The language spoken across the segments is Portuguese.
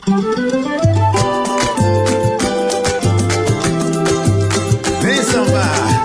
Vem sambar.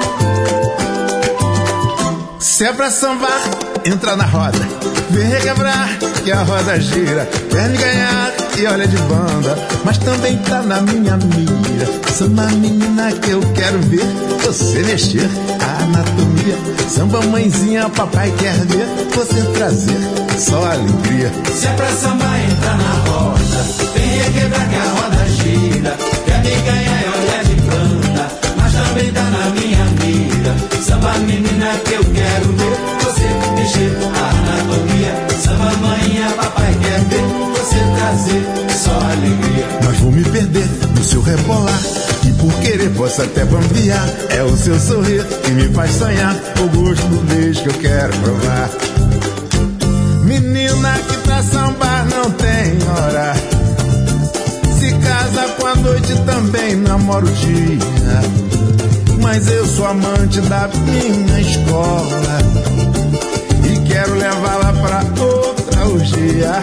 Se é pra sambar, entra na roda. Vem requebrar, que a roda gira. Quer me ganhar e olha de banda, mas também tá na minha mira. Samba menina que eu quero ver você mexer a anatomia. Samba mãezinha, papai quer ver você trazer só alegria. Se é pra sambar, entra na roda. Vem requebrar que a roda gira. Quer me ganhar e olha de banda, mas também tá na minha mira. Samba menina que eu quero ver você mexer a anatomia. Samba manhã, papai quer ver você trazer só alegria. Mas vou me perder no seu rebolar, e por querer posso até bambear. É o seu sorrir que me faz sonhar, o gosto do beijo que eu quero provar. Menina que pra sambar não tem hora, se casa com a noite também namora o dia. Mas eu sou amante da minha escola e quero levá-la pra outra orgia.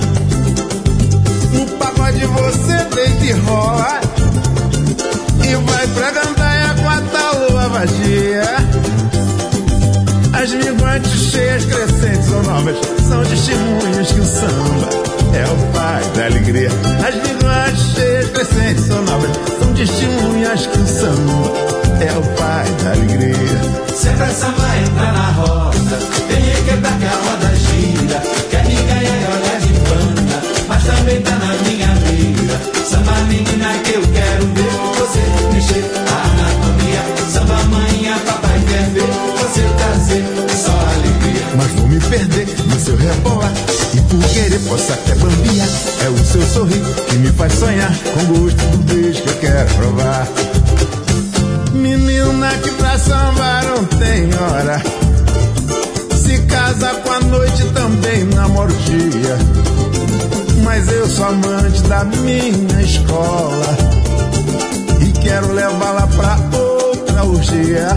No pagode você deita e rola e vai pra gandaia com a tal lua vadia. As minguantes cheias, crescentes ou novas são testemunhas que o samba é o pai da alegria. As minguantes cheias, crescentes ou novas são testemunhas que o samba é o pai da alegria. Se é pra sambar, entra na roda. Vem requebrar que a roda gira. Quer me ganhar e olha de banda, mas também tá na minha mira. Samba menina que eu quero ver você mexer a anatomia. Samba manhã, papai quer ver você trazer só alegria. Mas vou me perder no seu rebolar, e por querer posso até bambear. É o seu sorrir que me faz sonhar, com gosto do beijo que eu quero provar. Menina que pra sambar não tem hora, se casa com a noite também namora o dia. Mas eu sou amante da minha escola e quero levá-la pra outra orgia.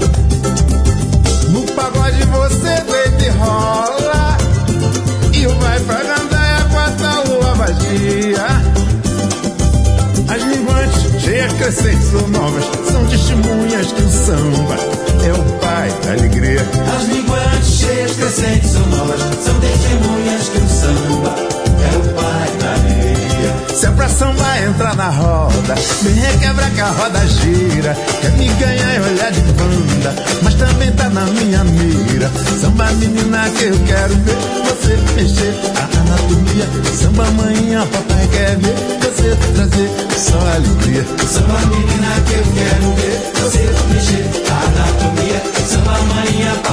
No pagode você deita e rola e vai pra gandaia com a tal lua vadia. As minguantes, cheias, crescentes ou novas, são testemunhas que o samba é o pai da alegria. As minguantes, cheias, crescentes ou novas, são testemunhas que o samba é o pai da alegria. Se é pra samba, entra na roda. Vem requebrar que a roda gira. Quer me ganhar e olhar de banda, mas também tá na minha mira. Samba menina que eu quero ver você mexer a anatomia. Samba manhã, papai quer ver você trazer só alegria. Samba menina que eu quero ver você mexer a anatomia. Samba manhã,